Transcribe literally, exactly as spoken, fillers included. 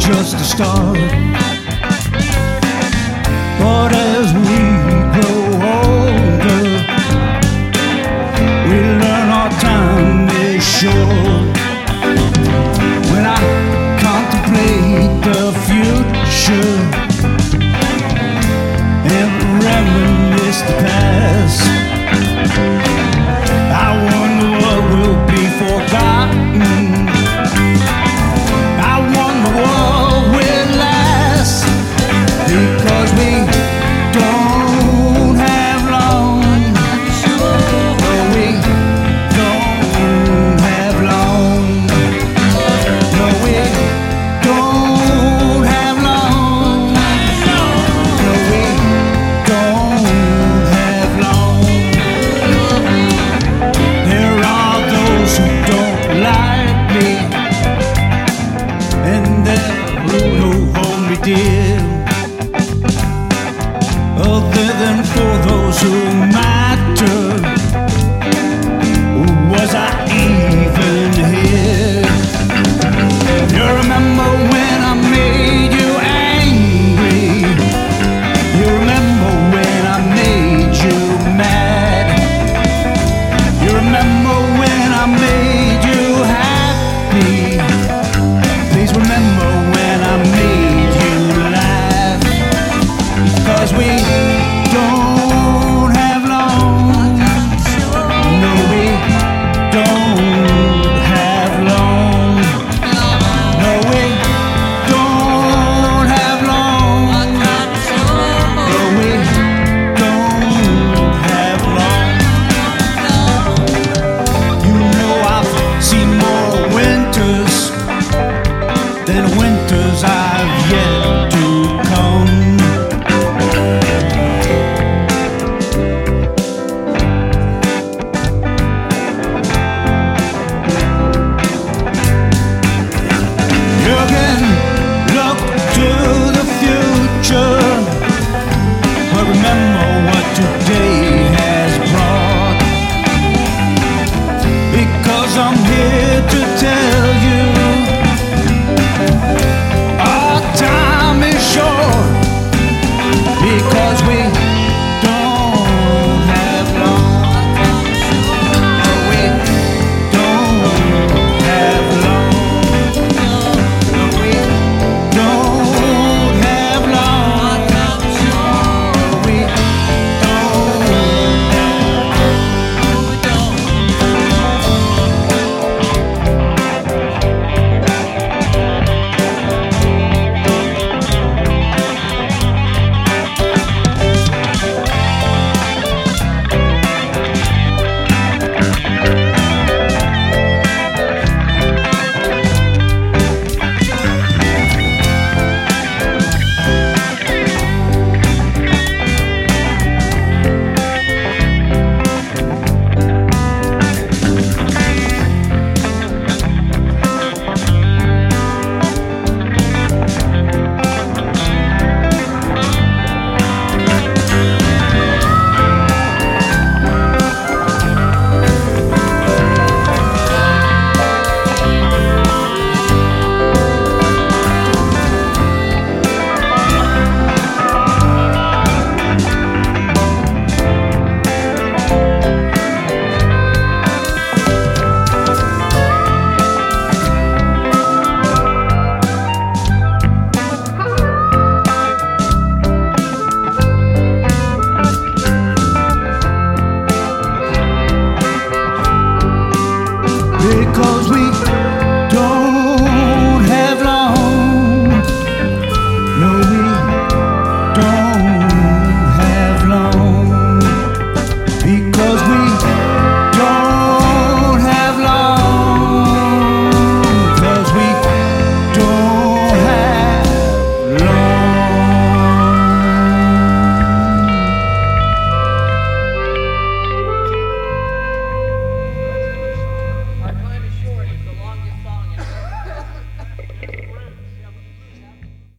just a start. But as we grow older, we learn our time is short. When I contemplate the future and reminisce the past, I wonder what will be forgotten. I wonder what will last, because we don't have long. No, we don't have long. No, we don't have long. No, we don't have long. There are those who don't like me, and there who hold me dear.